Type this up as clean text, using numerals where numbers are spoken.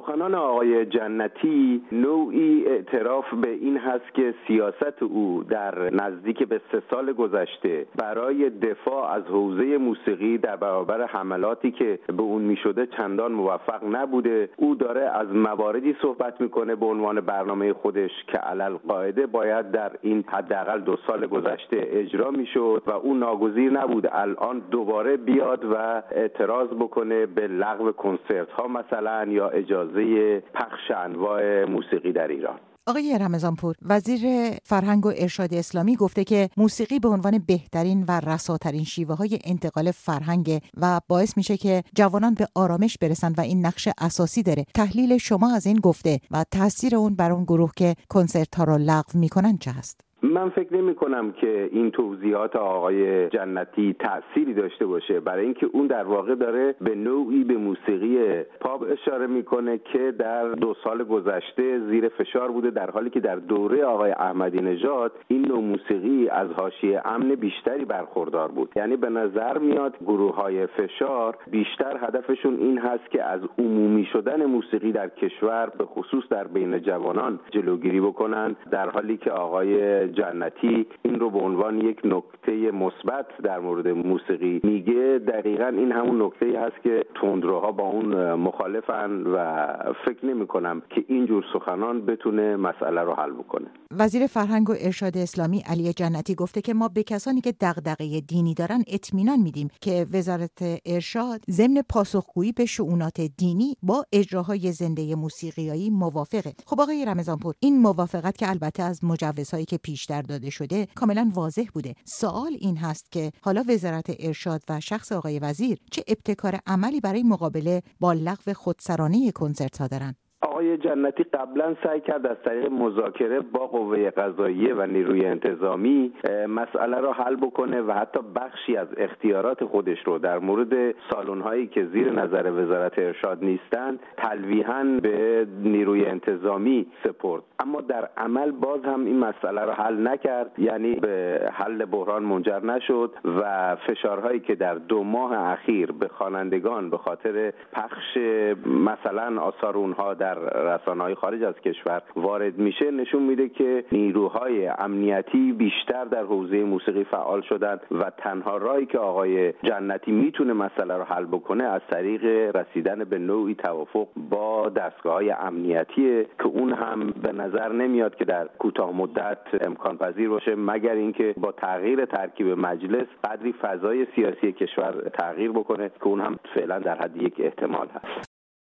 سخنان آقای جنتی نوعی اعتراف به این هست که سیاست او در نزدیک به 3 سال گذشته برای دفاع از حوزه موسیقی در برابر حملاتی که به اون میشده چندان موفق نبوده. او داره از مواردی صحبت میکنه به عنوان برنامه خودش که علل قاعده باید در این حداقل 2 سال گذشته اجرا میشد و او ناگزیر نبود الان دوباره بیاد و اعتراض بکنه به لغو کنسرت ها مثلا یا اجازه پخش انواع موسیقی در ایران. آقای رمضانپور، وزیر فرهنگ و ارشاد اسلامی گفته که موسیقی به عنوان بهترین و رساترین شیوه‌های انتقال فرهنگ و باعث میشه که جوانان به آرامش برسن و این نقش اساسی داره. تحلیل شما از این گفته و تاثیر اون بر اون گروه که کنسرت ها را لغو میکنن چه هست؟ من فکر نمی کنم که این توضیحات آقای جنتی تأثیری داشته باشه، برای اینکه اون در واقع داره به نوعی به موسیقی پاپ اشاره میکنه که در 2 سال گذشته زیر فشار بوده، در حالی که در دوره آقای احمدی نژاد این نوع موسیقی از حاشیه امن بیشتری برخوردار بود. یعنی به نظر میاد گروه‌های فشار بیشتر هدفشون این هست که از عمومی شدن موسیقی در کشور به خصوص در بین جوانان جلوگیری بکنن، در حالی که آقای جنتی این رو به عنوان یک نکته مثبت در مورد موسیقی میگه. دقیقاً این همون نکته‌ای هست که تندروها با اون مخالفن و فکر نمی‌کنم که اینجور سخنان بتونه مسئله رو حل بکنه. وزیر فرهنگ و ارشاد اسلامی علی جنتی گفته که ما به کسانی که دغدغه دینی دارن اطمینان میدیم که وزارت ارشاد ضمن پاسخگویی به شؤونات دینی با اجراهای زنده موسیقیایی موافقه. خب آقای رمضانپور، این موافقت که البته از مجوزهایی که پیشتر داده شده کاملا واضح بوده. سوال این هست که حالا وزارت ارشاد و شخص آقای وزیر چه ابتکار عملی برای مقابله با لغو خودسرانه کنسرت‌ها دارن؟ آقای جنتی قبلا سعی کرد از طریق مذاکره با قوه قضاییه و نیروی انتظامی مسئله را حل بکنه و حتی بخشی از اختیارات خودش رو در مورد سالن‌هایی که زیر نظر وزارت ارشاد نیستند تلویحاً به نیروی انتظامی سپرد. اما در عمل باز هم این مسئله را حل نکرد، یعنی به حل بحران منجر نشد و فشارهایی که در 2 ماه اخیر به خوانندگان به خاطر پخش مثلا آثار اونها در رسانه‌های خارج از کشور وارد میشه نشون میده که نیروهای امنیتی بیشتر در حوزه موسیقی فعال شدند و تنها راهی که آقای جنتی میتونه مسئله رو حل بکنه از طریق رسیدن به نوعی توافق با دستگاه‌های امنیتیه که اون هم به نظر نمیاد که در کوتاه مدت امکان پذیر باشه، مگر اینکه با تغییر ترکیب مجلس قدری فضای سیاسی کشور تغییر بکنه که اون هم فعلا در حد یک احتمال هست.